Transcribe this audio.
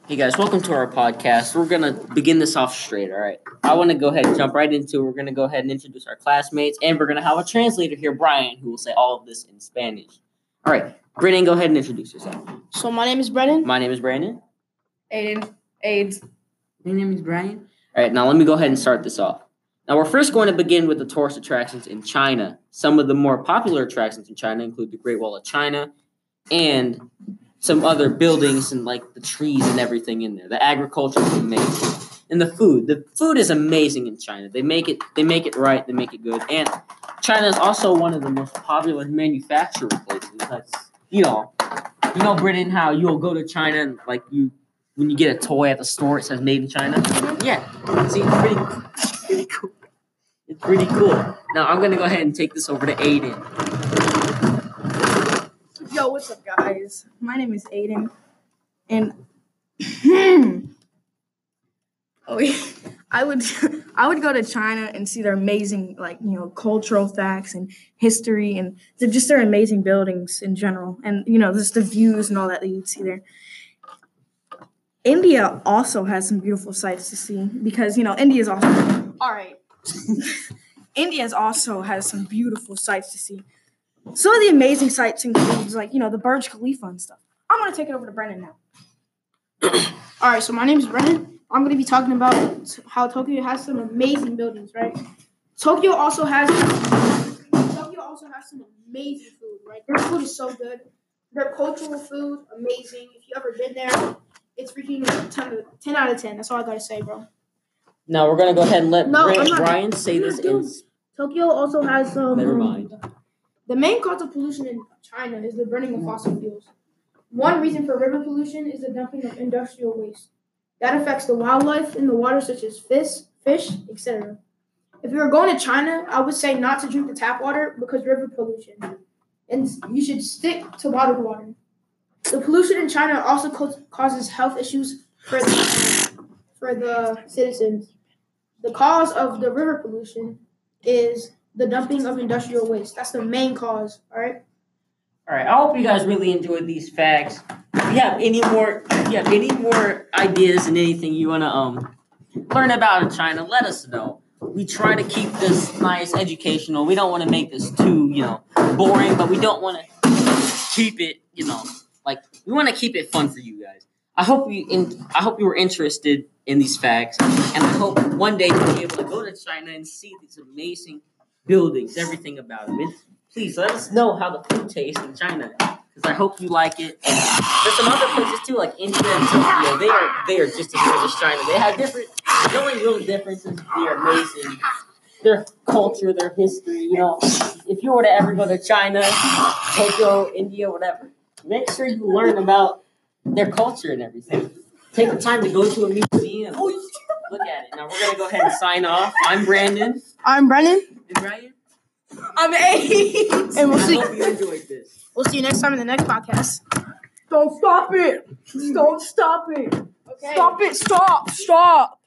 Hey guys, welcome to our podcast. We're gonna begin this off straight, all right? I want to go ahead and jump right into it. We're gonna go ahead and introduce our classmates, and we're gonna have a translator here, Brian, who will say all of this in Spanish. All right, Brennan, go ahead and introduce yourself. So my name is Brennan. My name is Brandon. Aiden. AIDS. My name is Brian. All right, now let me go ahead and start this off. Now we're first going to begin with the tourist attractions in China. Some of the more popular attractions in China include the Great Wall of China and some other buildings and like the trees and everything in there. The agriculture is amazing. And the food. The food is amazing in China. They make it right, they make it good. And China is also one of the most popular manufacturing places. That's Britain, how you'll go to China and when you get a toy at the store it says made in China. Yeah. See, it's pretty cool. It's pretty cool. Now I'm gonna go ahead and take this over to Aiden. Yo, what's up, guys? My name is Aiden, and I would go to China and see their amazing cultural facts and history and just their amazing buildings in general, and just the views and all that you'd see there. India also has some beautiful sights to see because India's also all right. India also has some beautiful sights to see. Some of the amazing sights includes the Burj Khalifa and stuff. I'm going to take it over to Brennan now. All right, so my name is Brennan. I'm going to be talking about how Tokyo has some amazing buildings, right? Tokyo also has some amazing food, right? Their food is so good. Their cultural food, amazing. If you ever been there, it's freaking 10 out of 10. That's all I got to say, bro. Now we're going to go ahead and let Brian say this in... Tokyo also has some... Never mind. The main cause of pollution in China is the burning of fossil fuels. One reason for river pollution is the dumping of industrial waste. That affects the wildlife in the water, such as fish, etc. If you are going to China, I would say not to drink the tap water because river pollution, and you should stick to bottled water. The pollution in China also causes health issues for the citizens. The cause of the river pollution is the dumping of industrial waste. That's the main cause, all right? All right, I hope you guys really enjoyed these facts. If you have any more ideas and anything you want to learn about in China, let us know. We try to keep this nice, educational. We don't want to make this too, boring, but we don't want to keep it, we want to keep it fun for you guys. I hope you were interested in these facts, and I hope one day you'll be able to go to China and see these amazing buildings, everything about it. Please let us know how the food tastes in China, because I hope you like it. And there's some other places too, like India and Tokyo. They are just as good as China. They have the only real difference is they're amazing. Their culture, their history. If you were to ever go to China, Tokyo, India, whatever, make sure you learn about their culture and everything. Take the time to go to a museum. Look at it. Now we're gonna go ahead and sign off. I'm Brandon. I'm Brennan. And Brian. I'm Aiden. And I hope you enjoyed this. We'll see you next time in the next podcast. Don't stop it. Don't stop it. Okay. Stop it. Stop.